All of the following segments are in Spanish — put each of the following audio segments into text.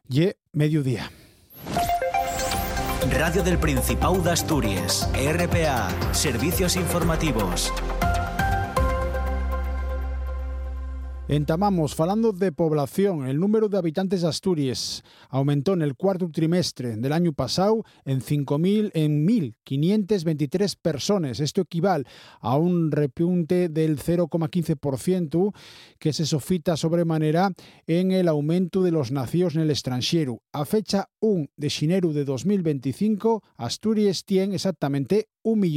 mediodía. Radio del Principado de Asturias, RPA, servicios informativos. Entamamos falando de población. El número de habitantes de Asturias aumentó en el cuarto trimestre del año pasado en 1.523 personas. Esto equivale a un repunte del 0,15% que se sofita sobremanera en el aumento de los nacidos en el extranjero. A fecha 1 de xineru de 2025, Asturias tiene exactamente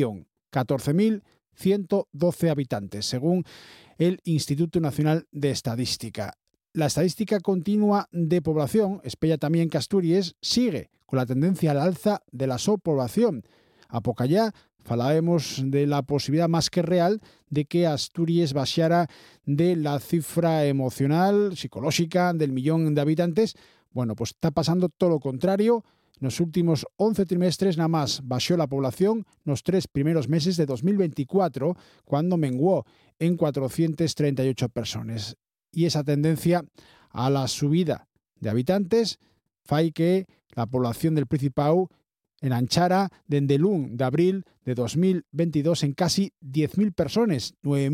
1.014.112 habitantes, según el Instituto Nacional de Estadística. La estadística continua de población espella también que Asturias sigue con la tendencia al alza de la población. A poca ya falábamos de la posibilidad más que real de que Asturias baixara de la cifra emocional, psicológica del 1.000.000 de habitantes. Bueno, pues está pasando todo lo contrario. En los últimos 11 trimestres nada más bajó la población los 3 primeros meses de 2024, cuando menguó en 438 personas. Y esa tendencia a la subida de habitantes fai que la población del Principado enanchara dende el 1 de abril de 2022 en casi 10.000 personas,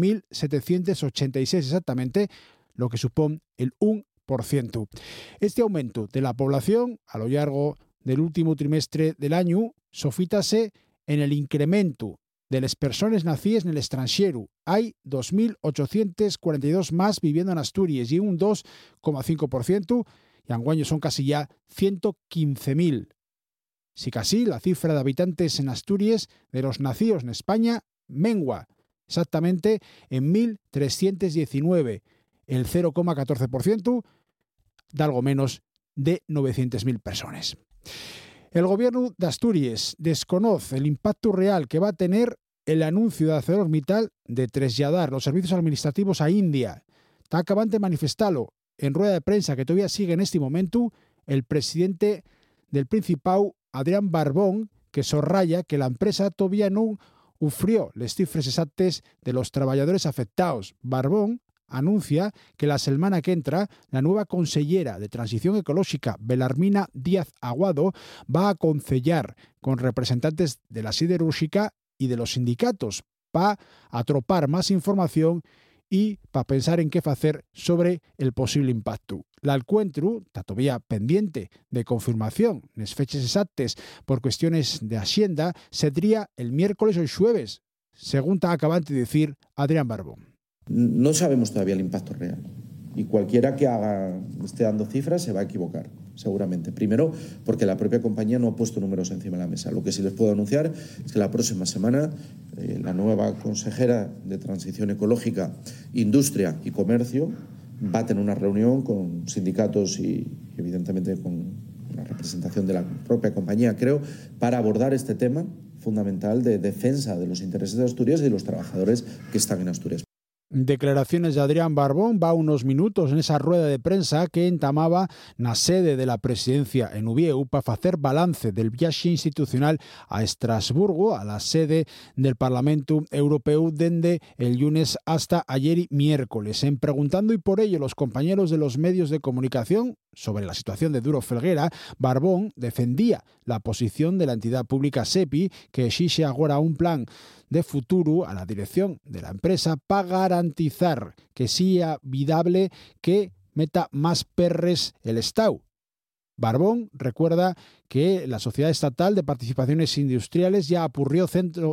9.786 exactamente, lo que supone el 1%. Este aumento de la población a lo largo del último trimestre del año sofítase en el incremento de las personas nacidas en el extranjero. Hay 2.842 más viviendo en Asturias y un 2,5%, y anguaño son casi ya 115.000. Si casi la cifra de habitantes en Asturias de los nacidos en España mengua exactamente en 1.319, el 0,14%, de algo menos de 900.000 personas. El gobierno de Asturias desconoce el impacto real que va a tener el anuncio de ArcelorMittal de trasladar los servicios administrativos a India. Está acabante de manifestarlo en rueda de prensa que todavía sigue en este momento el presidente del Principado, Adrián Barbón, que sorraya que la empresa todavía no ofreció las cifras exactas de los trabajadores afectados. Barbón anuncia que la semana que entra la nueva consellera de Transición Ecológica, Belarmina Díaz Aguado, va a concellar con representantes de la siderúrgica y de los sindicatos para atropar más información y para pensar en qué hacer sobre el posible impacto. La encuentro está todavía pendiente de confirmación en las fechas exactas por cuestiones de Hacienda, sería el miércoles o el jueves, según está acabante de decir Adrián Barbón. No sabemos todavía el impacto real y cualquiera que esté dando cifras se va a equivocar, seguramente. Primero, porque la propia compañía no ha puesto números encima de la mesa. Lo que sí les puedo anunciar es que la próxima semana la nueva consejera de Transición Ecológica, Industria y Comercio va a tener una reunión con sindicatos y evidentemente con la representación de la propia compañía, creo, para abordar este tema fundamental de defensa de los intereses de Asturias y de los trabajadores que están en Asturias. Declaraciones de Adrián Barbón va unos minutos en esa rueda de prensa que entamaba na sede de la presidencia en Uvieu para hacer balance del viaje institucional a Estrasburgo, a la sede del Parlamento Europeo, desde el lunes hasta ayer y miércoles. En preguntando y por ello los compañeros de los medios de comunicación sobre la situación de Duro Felguera, Barbón defendía la posición de la entidad pública SEPI, que exige ahora un plan de futuro a la dirección de la empresa para garantizar que sea viable que meta más perres el Estado. Barbón recuerda que la Sociedad Estatal de Participaciones Industriales ya apurrió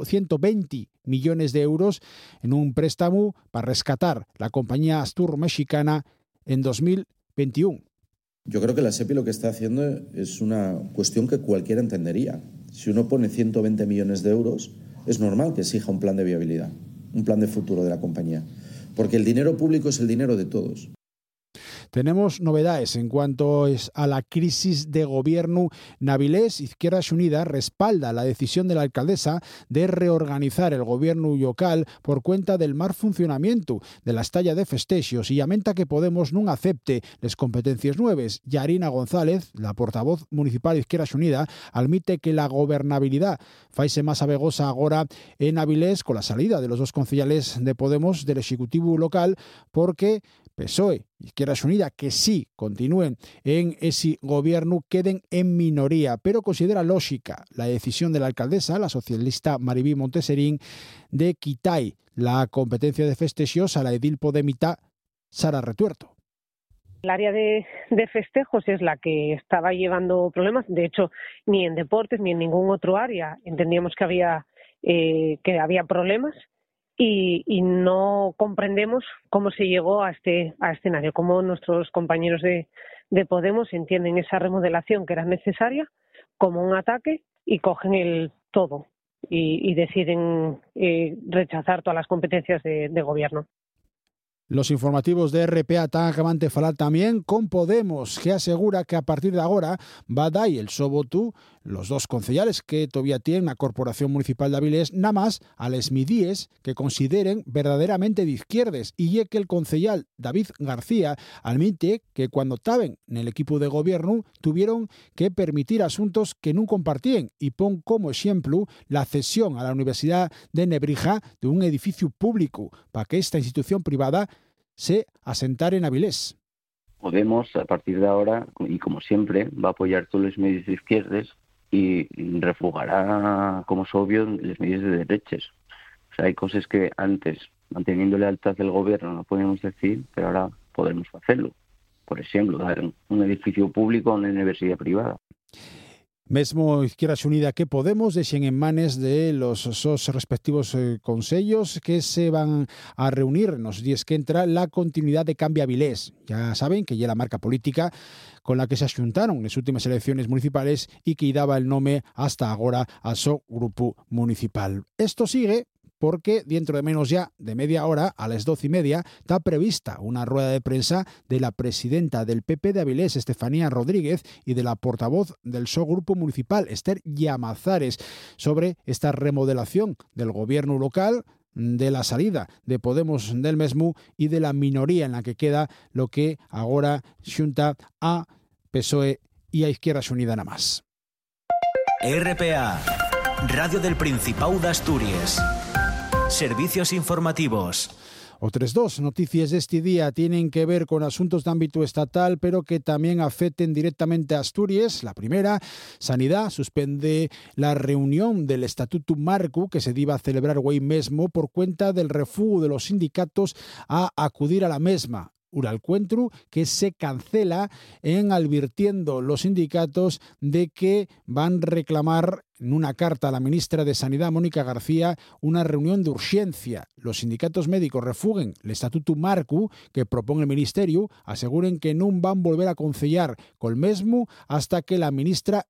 120 millones de euros en un préstamo para rescatar la compañía Astur-Mexicana en 2021. Yo creo que la SEPI lo que está haciendo es una cuestión que cualquiera entendería. Si uno pone 120 millones de euros, es normal que exija un plan de viabilidad, un plan de futuro de la compañía, porque el dinero público es el dinero de todos. Tenemos novedades en cuanto a la crisis de gobierno en Avilés. Izquierda Unida respalda la decisión de la alcaldesa de reorganizar el gobierno local por cuenta del mal funcionamiento de la estalla de festejos y lamenta que Podemos no acepte las competencias nuevas. Yarina González, la portavoz municipal de Izquierda Unida, admite que la gobernabilidad faise más abegosa ahora en Avilés con la salida de los dos concejales de Podemos del Ejecutivo local porque PSOE y Izquierda Unida, que sí continúen en ese gobierno, queden en minoría, pero considera lógica la decisión de la alcaldesa, la socialista Maribí Monteserín, de quitar la competencia de festejos a la edil podemita Sara Retuerto. El área de festejos es la que estaba llevando problemas. De hecho, ni en deportes ni en ningún otro área entendíamos que había problemas y no comprendemos cómo se llegó a este escenario, cómo nuestros compañeros de Podemos entienden esa remodelación que era necesaria como un ataque y cogen el todo y deciden rechazar todas las competencias de gobierno. Los informativos de RPA tan acaban de falar también con Podemos, que asegura que a partir de ahora va a dar el sobotu los dos concejales que todavía tienen la Corporación Municipal de Avilés, nada más a les midíes que consideren verdaderamente de izquierdes, y que el concejal David García admite que cuando estaban en el equipo de gobierno tuvieron que permitir asuntos que no compartían y pon como ejemplo la cesión a la Universidad de Nebrija de un edificio público para que esta institución privada se asentara en Avilés. Podemos, a partir de ahora, y como siempre, va a apoyar todos los medios de izquierdas y refugará, como es obvio, los medios de derechas. O sea, hay cosas que antes, manteniendo lealtad del gobierno, no podíamos decir, pero ahora podemos hacerlo. Por ejemplo, dar un edificio público a una universidad privada. Mesmo Izquierda Unida que Podemos deixen en manes de los respectivos consellos que se van a reunir en los días que entra la continuidad de Cambia Avilés. Ya saben que ya la marca política con la que se asuntaron en las últimas elecciones municipales y que daba el nombre hasta ahora a su grupo municipal. Esto sigue porque dentro de menos ya de media hora, a las 12:30, está prevista una rueda de prensa de la presidenta del PP de Avilés, Estefanía Rodríguez, y de la portavoz del su grupo municipal, Esther Llamazares, sobre esta remodelación del gobierno local, de la salida de Podemos del mesmo y de la minoría en la que queda lo que ahora xunta a PSOE y a Izquierda Unida nada más. RPA, Radio del Principado de Asturias. Servicios informativos. Otras dos noticias de este día tienen que ver con asuntos de ámbito estatal, pero que también afecten directamente a Asturias. La primera, Sanidad suspende la reunión del Estatuto Marco que se iba a celebrar hoy mismo por cuenta del refugo de los sindicatos a acudir a la misma. Un encuentro que se cancela en advirtiendo los sindicatos de que van a reclamar en una carta a la ministra de Sanidad, Mónica García, una reunión de urgencia. Los sindicatos médicos refuguen el Estatuto Marco que propone el Ministerio, aseguren que no van a volver a concellar col mesmo hasta que la ministra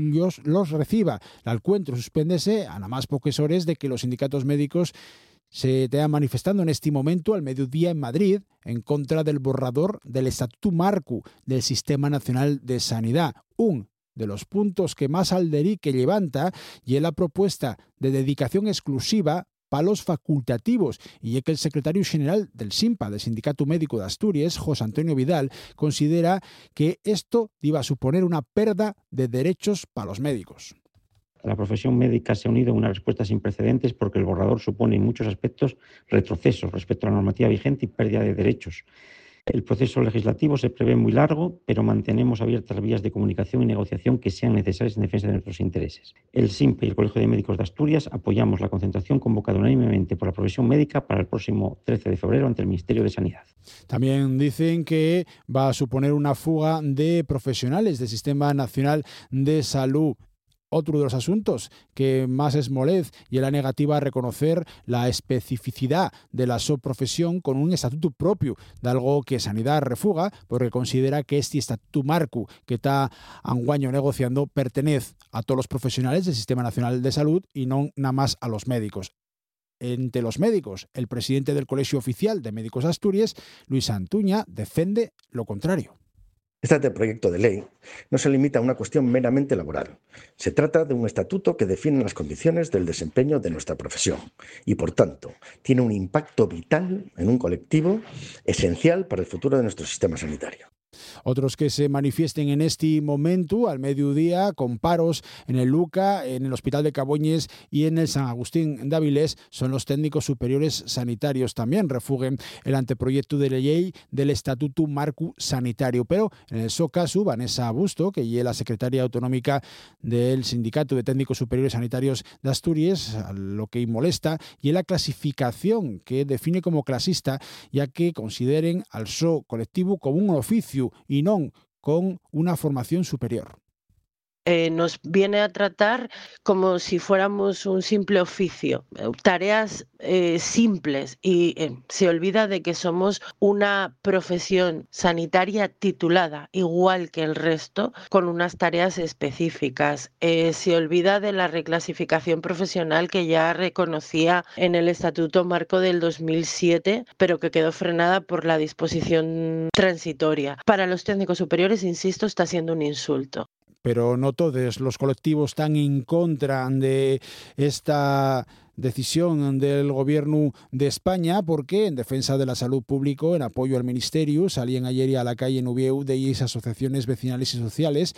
los reciba. El encuentro suspéndese a nada más pocas horas de que los sindicatos médicos se están manifestando en este momento al mediodía en Madrid en contra del borrador del Estatuto Marco del Sistema Nacional de Sanidad. Un de los puntos que más alderique levanta y es la propuesta de dedicación exclusiva para los facultativos, y es que el secretario general del SINPA, del Sindicato Médico de Asturias, José Antonio Vidal, considera que esto iba a suponer una pérdida de derechos para los médicos. La profesión médica se ha unido a una respuesta sin precedentes porque el borrador supone en muchos aspectos retrocesos respecto a la normativa vigente y pérdida de derechos. El proceso legislativo se prevé muy largo, pero mantenemos abiertas vías de comunicación y negociación que sean necesarias en defensa de nuestros intereses. El SINPE y el Colegio de Médicos de Asturias apoyamos la concentración convocada unánimemente por la profesión médica para el próximo 13 de febrero ante el Ministerio de Sanidad. También dicen que va a suponer una fuga de profesionales del Sistema Nacional de Salud. Otro de los asuntos que más esmolez y la negativa a reconocer la especificidad de la profesión con un estatuto propio, de algo que Sanidad refuga porque considera que este estatuto marco que está anguaño negociando pertenece a todos los profesionales del Sistema Nacional de Salud y no nada más a los médicos. Entre los médicos, el presidente del Colegio Oficial de Médicos de Asturias, Luis Antuña, defiende lo contrario. Este proyecto de ley no se limita a una cuestión meramente laboral. Se trata de un estatuto que define las condiciones del desempeño de nuestra profesión y, por tanto, tiene un impacto vital en un colectivo esencial para el futuro de nuestro sistema sanitario. Otros que se manifiesten en este momento, al mediodía, con paros en el Luca, en el Hospital de Caboñes y en el San Agustín de Avilés, son los técnicos superiores sanitarios. También refuguen el anteproyecto de ley del Estatuto Marco Sanitario. Pero en el so caso, Vanessa Busto, que es la secretaria autonómica del Sindicato de Técnicos Superiores Sanitarios de Asturias, lo que molesta y es la clasificación que define como clasista, ya que consideren al so colectivo como un oficio y no con una formación superior. Nos viene a tratar como si fuéramos un simple oficio, tareas simples, y se olvida de que somos una profesión sanitaria titulada, igual que el resto, con unas tareas específicas. Se olvida de la reclasificación profesional que ya reconocía en el Estatuto Marco del 2007, pero que quedó frenada por la disposición transitoria. Para los técnicos superiores, insisto, está siendo un insulto. Pero no todos los colectivos están en contra de esta decisión del Gobierno de España, porque en defensa de la salud pública, en apoyo al Ministerio, salían ayer a la calle en Uvieu de esas asociaciones vecinales y sociales,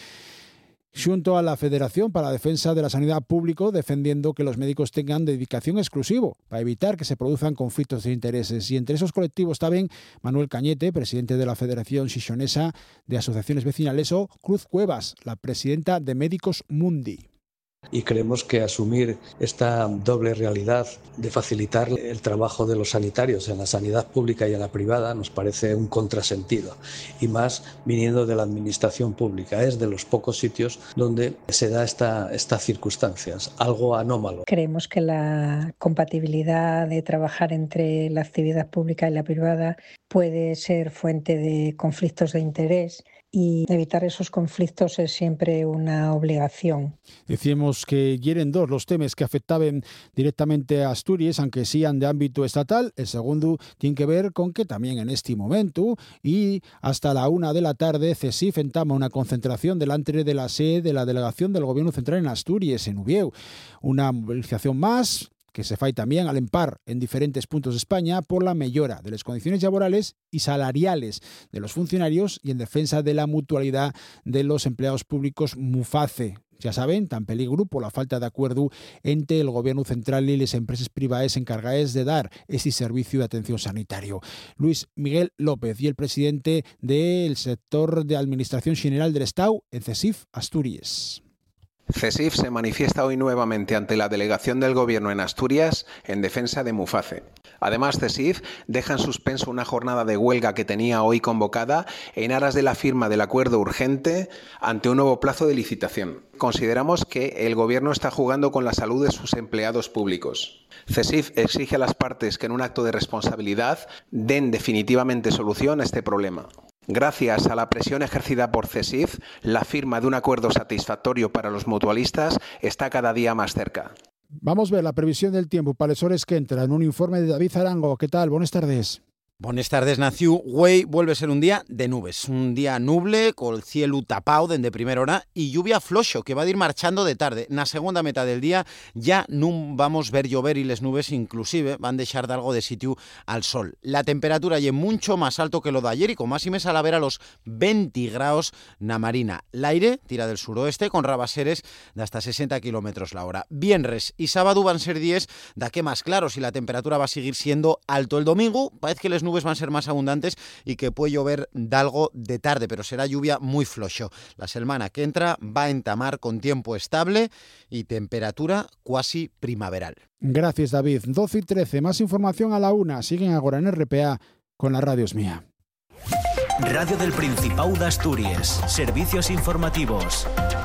junto a la Federación para la Defensa de la Sanidad Pública, defendiendo que los médicos tengan dedicación exclusiva para evitar que se produzcan conflictos de intereses. Y entre esos colectivos también Manuel Cañete, presidente de la Federación Xixonesa de Asociaciones Vecinales, o Cruz Cuevas, la presidenta de Médicos Mundi. Y creemos que asumir esta doble realidad de facilitar el trabajo de los sanitarios en la sanidad pública y en la privada nos parece un contrasentido, y más viniendo de la administración pública. Es de los pocos sitios donde se da estas circunstancias, algo anómalo. Creemos que la compatibilidad de trabajar entre la actividad pública y la privada puede ser fuente de conflictos de interés, y evitar esos conflictos es siempre una obligación. Decíamos que hieren dos los temas que afectaban directamente a Asturias, aunque sean de ámbito estatal. El segundo tiene que ver con que también en este momento y hasta la 1 de la tarde CESIF entama una concentración delante de la sede de la delegación del Gobierno Central en Asturias, en Uvieu. Una movilización más que se fai también al empar en diferentes puntos de España por la mejora de las condiciones laborales y salariales de los funcionarios y en defensa de la mutualidad de los empleados públicos MUFACE. Ya saben, tan peligro por la falta de acuerdo entre el Gobierno central y las empresas privadas encargadas de dar este servicio de atención sanitario. Luis Miguel López y el presidente del sector de Administración General del Estado en CESIF Asturias. CESIF se manifiesta hoy nuevamente ante la delegación del Gobierno en Asturias en defensa de MUFACE. Además, CESIF deja en suspenso una jornada de huelga que tenía hoy convocada en aras de la firma del acuerdo urgente ante un nuevo plazo de licitación. Consideramos que el Gobierno está jugando con la salud de sus empleados públicos. CESIF exige a las partes que en un acto de responsabilidad den definitivamente solución a este problema. Gracias a la presión ejercida por CESIF, la firma de un acuerdo satisfactorio para los mutualistas está cada día más cerca. Vamos a ver la previsión del tiempo para las horas que entran en un informe de David Arango. ¿Qué tal? Buenas tardes. Buenas tardes, Naciu. Güey, vuelve a ser un día de nubes, un día nuble, con el cielo tapado desde primera hora y lluvia floxo, que va a ir marchando de tarde. Na segunda mitad del día ya no vamos a ver llover y las nubes inclusive van a dejar de algo de sitio al sol. La temperatura es mucho más alto que lo de ayer y con máximes a la ver a los 20 grados na marina. El aire tira del suroeste con rabaseres de hasta 60 kilómetros la hora. Viernes y sábado van a ser 10, da que más claro si la temperatura va a seguir siendo alto. El domingo parece que las nubes van a ser más abundantes y que puede llover de algo de tarde, pero será lluvia muy floxo. La semana que entra va a entamar con tiempo estable y temperatura cuasi primaveral. Gracias, David. 12 y 13, más información a la 1. Siguen ahora en RPA con la Radio Es Mía. Radio del Principado de Asturias. Servicios informativos.